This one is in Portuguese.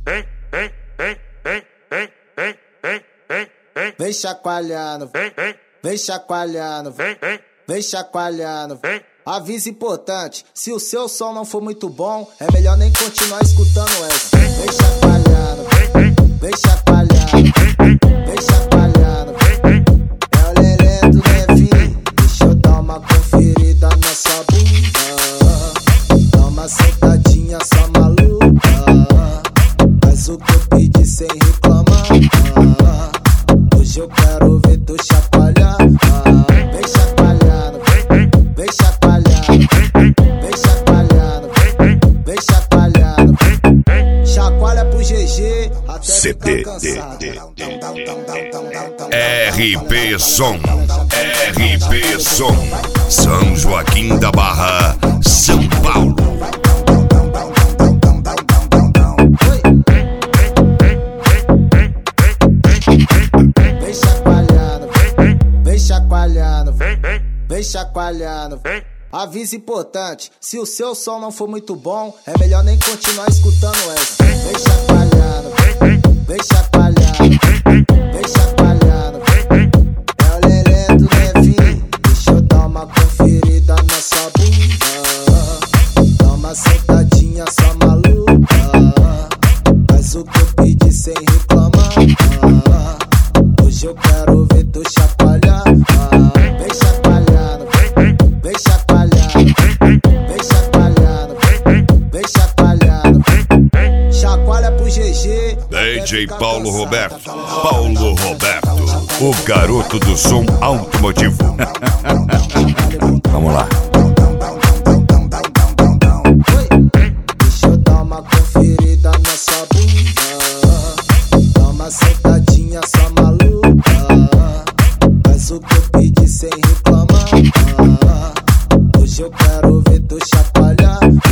Vem chacoalhando, vem chacoalhando, vem chacoalhando. Aviso importante, se o seu som não for muito bom, é melhor nem continuar escutando essa. Vem chacoalhando, vem chacoalhando, vem chacoalhando. É o Lelê do Levi, deixa eu dar uma conferida na sua bunda. Dá uma sentadinha só maluca, faz o que eu pedi sem reclamar. Hoje eu quero ver tu chacoalhar. Vem chacoalhando, vem chacoalhando, vem chacoalhando, vem chacoalhando. Chacoalha pro GG até ficar cansado. RP Som, RP Som, São Joaquim da Barra, São Paulo. Vem chacoalhando, vem chacoalhando, vem chacoalhando. Aviso importante, se o seu som não for muito bom, é melhor nem continuar escutando essa. Vem chacoalhando, vem chacoalhando, vem chacoalhando. É o Lelê do Levi, deixa eu dar uma conferida na sua bunda. Dá uma sentadinha só maluca, faz o que eu pedi sem reclamar. Hoje eu quero ver tu chacoalhar. Vem chacoalhando, vem chacoalhando, vem chacoalhando, vem chacoalhando. Chacoalha pro GG. DJ Paulo Roberto, Paulo Roberto, o garoto do som automotivo. Vamos lá. Deixa eu dar uma conferida na sua bunda. Dá uma sentadinha só maluca, faz o que eu pedi sem reclamar. Hoje eu quero ver tu chacoalhar.